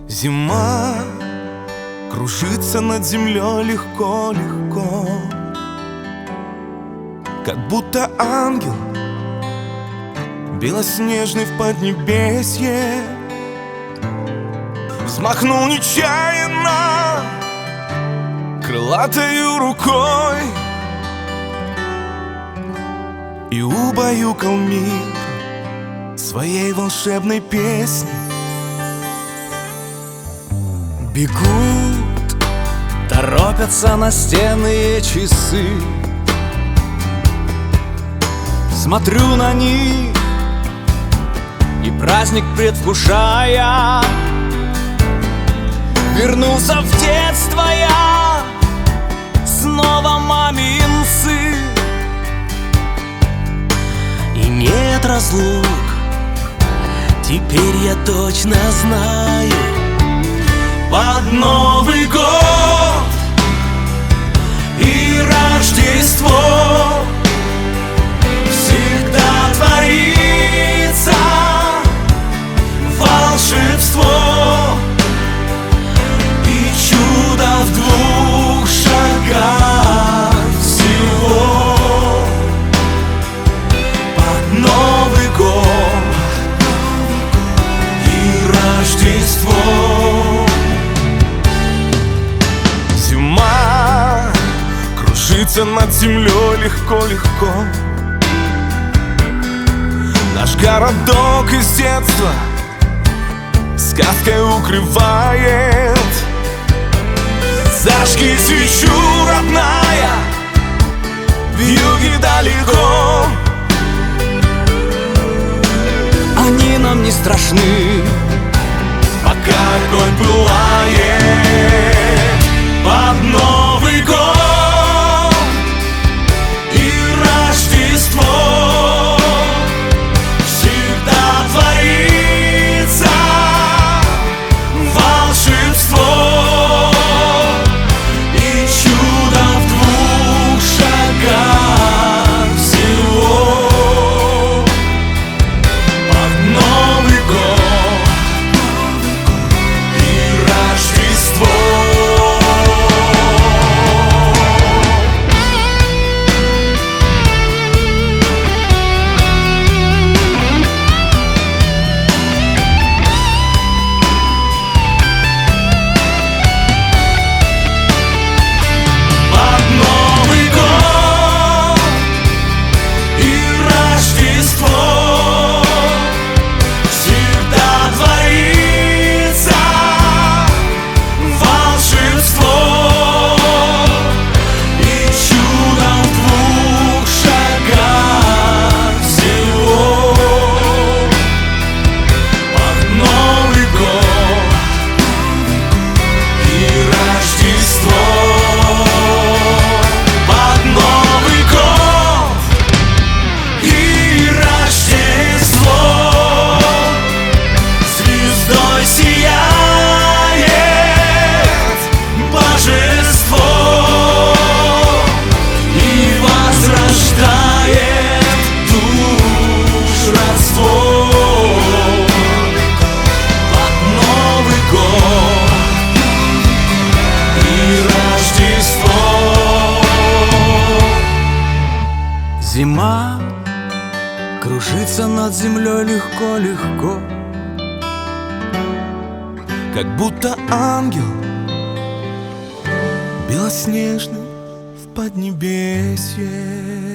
Зима кружится над землей легко-легко, как будто ангел белоснежный в поднебесье. Взмахнул нечаянно крылатою рукой и убаюкал мир своей волшебной песней. Бегут, торопятся настенные часы. Смотрю на них и праздник предвкушая. Вернулся в детство я, снова мамин сын. И нет разлук, теперь я точно знаю. Под Новый год и Рождество всегда творится волшебство, и чудо в двух шагах всего. Под Новый год и Рождество. Кружится над землей легко-легко. Наш городок из детства сказкой укрывает. Зажги свечу, родная, в юге далеко. Они нам не страшны, пока огонь пылает. Под Новый год всегда творится волшебство, и чудо в двух шагах всего. Под Новый год и Рождество. Зима кружится над землей легко-легко, как будто ангел белоснежный в поднебесье.